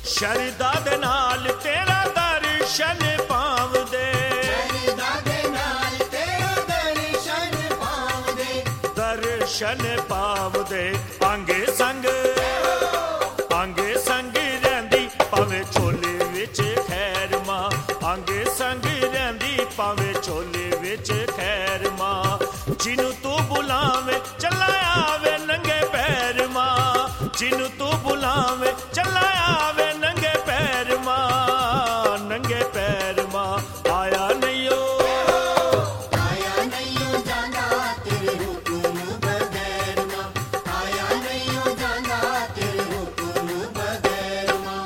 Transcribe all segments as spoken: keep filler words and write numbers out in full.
शरदा दे नाल तेरा दर्शन पावदे, शरदा दे नाल तेरा दर्शन पावदे, दर्शन पावदे। अंगे संग अंगे संग रहिंदी भावे झोले विच खैर मां, अंगे संग रहिंदी भावे झोले विच खैर मां। जिन्नू तू बुलावे चला आवे नंगे पैर मां, जिन्नू तू बुलावे चला आवे नंगे पैर मां, नंगे पैर मां। आया नहीं ओ आया नहीं ओ जांदा तेरे हुक्म बगैर मां, आया नहीं ओ जांदा तेरे हुक्म बगैर मां।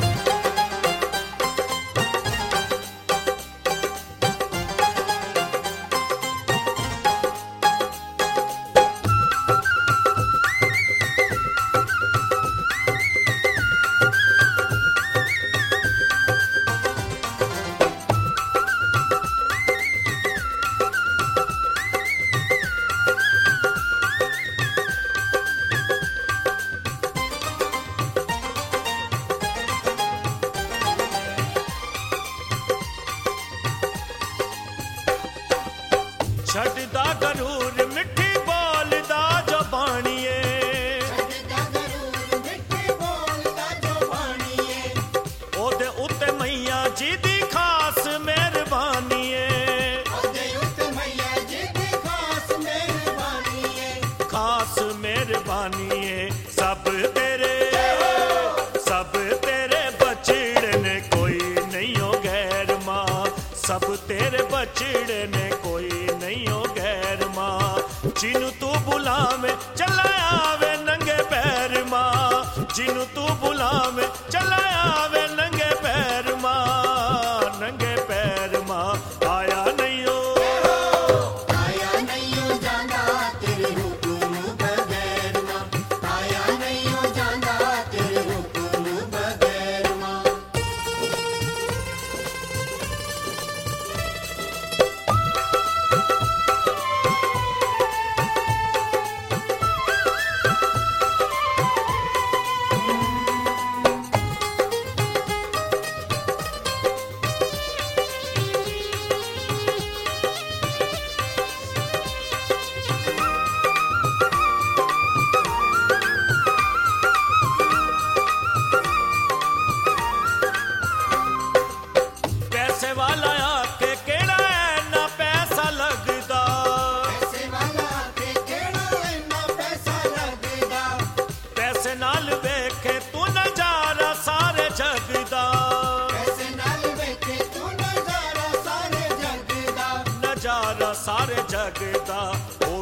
छड़दा गरूर मिठी बोलदा जो बाणीए, छड़दा गरूर मिठी बोलदा जो बाणीए, ओदे उत्ते मैया जी दी खास मेहरबानीए, ओदे उत्ते मैया जी दी खास मेहरबानीए, खास मेहरबानीए। सब तेरे सब तेरे बछड़े ने कोई नहीं हो गैर मां, सब तेरे बछड़े ने कोई नहीं हो गैर मां। जिन्नू तू बुलावे चला आवे नंगे पैर मां, जिन्नू तू बुलावे चला आवे नंगे पैर मां, नंगे पैर मां। आया नहीं ओ आया नहीं ओ जांदा तेरे हुक्म बगैर मां, आया नहीं ओ जांदा तेरे हुक्म बगैर मां। पैसे वाला आके केड़ा इन्ना पैसा लगदा, पैसे वाला के केड़ा इन्ना पैसा लगदा, पैसे नाल वेखे तू नजारा सारे जग दा, पैसे नाल वेखे तू नजारा सारे जग दा, नजारा सारे जग दा।